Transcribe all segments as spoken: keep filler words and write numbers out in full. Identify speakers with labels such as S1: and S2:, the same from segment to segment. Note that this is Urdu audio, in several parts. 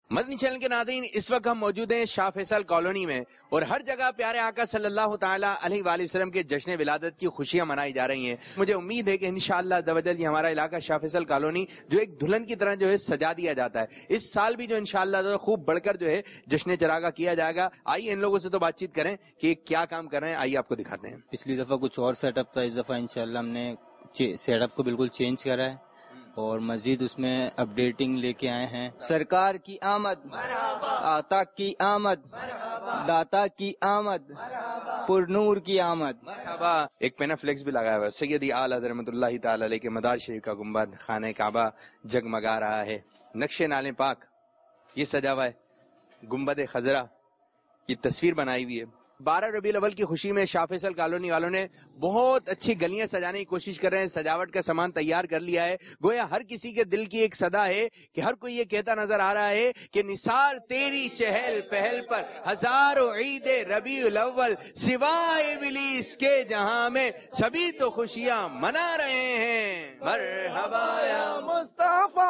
S1: مدنی چینل کے ناظرین، اس وقت ہم موجود ہیں شاہ فیصل کالونی میں، اور ہر جگہ پیارے آقا صلی اللہ تعالیٰ علیہ وآلہ وسلم کے جشن ولادت کی خوشیاں منائی جا رہی ہیں۔ مجھے امید ہے کہ انشاءاللہ عز و جل یہ ہمارا علاقہ شاہ فیصل کالونی جو ایک دلہن کی طرح جو ہے سجا دیا جاتا ہے، اس سال بھی جو انشاءاللہ خوب بڑھ کر جو ہے جشن چراغا کیا جائے گا۔ آئیے ان لوگوں سے تو بات چیت کریں کہ کیا کام کر رہے ہیں، آئیے آپ کو دکھاتے ہیں۔
S2: پچھلی دفعہ کچھ اور سیٹ اپ تھا، اس دفعہ انشاءاللہ ہم نے سیٹ اپ کو بالکل چینج کرا ہے اور مزید اس میں اپڈیٹنگ لے کے آئے ہیں۔ سرکار کی آمد، آتا کی آمد، داتا کی آمد، پر نور کی آمد۔
S1: مرحبا۔ ایک پینا فلیکس بھی لگایا ہوا ہے، سیدی اعلی حضرت رحمۃ اللہ تعالی علیہ کے مدار شریف کا گنبد خانہ کعبہ جگمگا رہا ہے۔ نقش نال پاک یہ سجا ہوا ہے، گنبد خضرا یہ تصویر بنائی ہوئی ہے۔ بارہ ربیع الاول کی خوشی میں شاہ فیصل کالونی والوں نے بہت اچھی گلیاں سجانے کی کوشش کر رہے ہیں، سجاوٹ کا سامان تیار کر لیا ہے۔ گویا ہر کسی کے دل کی ایک صدا ہے کہ ہر کوئی یہ کہتا نظر آ رہا ہے کہ نثار تیری چہل پہل پر ہزاروں عید ربیع الاول، سوائے ابلیس کے جہاں میں سبھی تو خوشیاں منا رہے ہیں۔ مرحبا یا مصطفیٰ،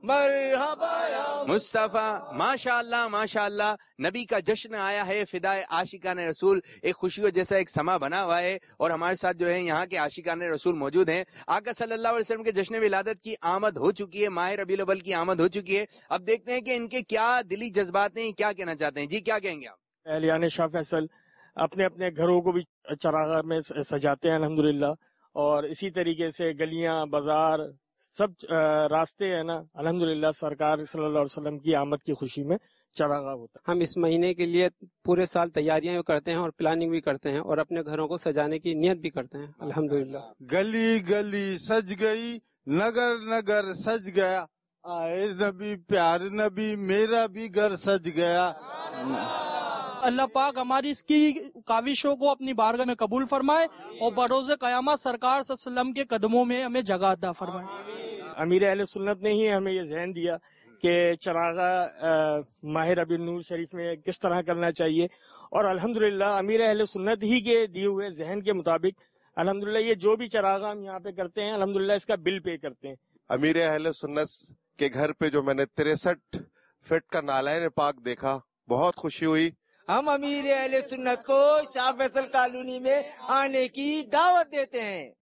S1: مرحبا یا مصطفیٰ۔ ماشاء اللہ ماشاء اللہ، نبی کا جشن آیا ہے، فدائے عاشقان رسول ایک خوشیوں جیسا ایک سما بنا ہوا ہے، اور ہمارے ساتھ جو ہے یہاں کے عاشقان رسول موجود ہیں۔ آقا صلی اللہ علیہ وسلم کے جشن ولادت کی آمد ہو چکی ہے، ماہ ربیع الاول کی آمد ہو چکی ہے۔ اب دیکھتے ہیں کہ ان کے کیا دلی جذبات ہیں، کیا کہنا چاہتے ہیں۔ جی کیا کہیں گے آپ؟
S3: اہلیان شاہ فیصل اپنے اپنے گھروں کو بھی چراغاں میں سجاتے ہیں الحمدللہ، اور اسی طریقے سے گلیاں بازار سب راستے ہیں نا الحمدللہ سرکار صلی اللہ علیہ وسلم کی آمد کی خوشی میں چراغاں ہوتا ہے۔
S4: ہم اس مہینے کے لیے پورے سال تیاریاں بھی کرتے ہیں اور پلاننگ بھی کرتے ہیں، اور اپنے گھروں کو سجانے کی نیت بھی کرتے ہیں الحمدللہ۔
S5: گلی گلی سج گئی، نگر نگر سج گیا، آئے نبی پیار نبی میرا بھی گھر سج گیا۔
S6: اللہ پاک ہماری اس کی کاوشوں کو اپنی بارگاہ میں قبول فرمائے اور بروز قیامت سرکار صلی اللہ علیہ وسلم کے قدموں میں ہمیں جگہ عطا فرمائے۔
S3: امیر اہل سنت نے ہی ہمیں یہ ذہن دیا کہ چراغا ماہ ربیع النور شریف میں کس طرح کرنا چاہیے، اور الحمدللہ امیر اہل سنت ہی کے دیے ہوئے ذہن کے مطابق الحمدللہ یہ جو بھی چراغا ہم یہاں پہ کرتے ہیں الحمدللہ اس کا بل پے کرتے ہیں۔
S5: امیر اہل سنت کے گھر پہ جو میں نے تریسٹھ فٹ کا نالین پاک دیکھا، بہت خوشی ہوئی۔
S7: ہم امیر اہل سنت کو شاہ فیصل کالونی میں آنے کی دعوت دیتے ہیں۔